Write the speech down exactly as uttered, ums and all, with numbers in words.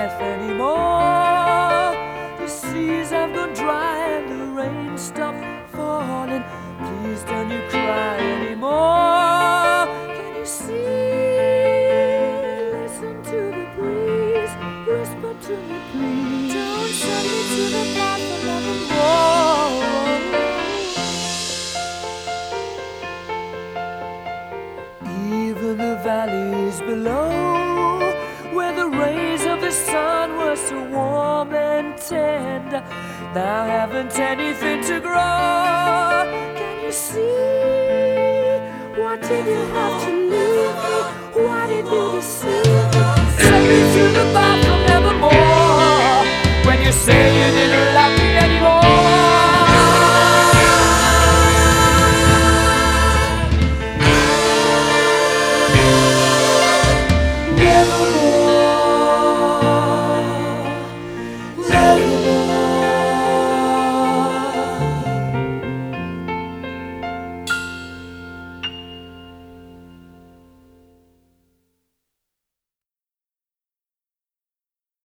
life anymore. The seas have gone dry and the rain stopped falling. Please don't you cry anymore. Can you see? Listen to the breeze. Whisper to me, please. Don't send me to the path of nevermore. Even the valleys below, where the rays of the sun were so warm and tender, now haven't anything to grow. Can you see? What did you have to leave me? Why did you deceive me? Send me to the bottom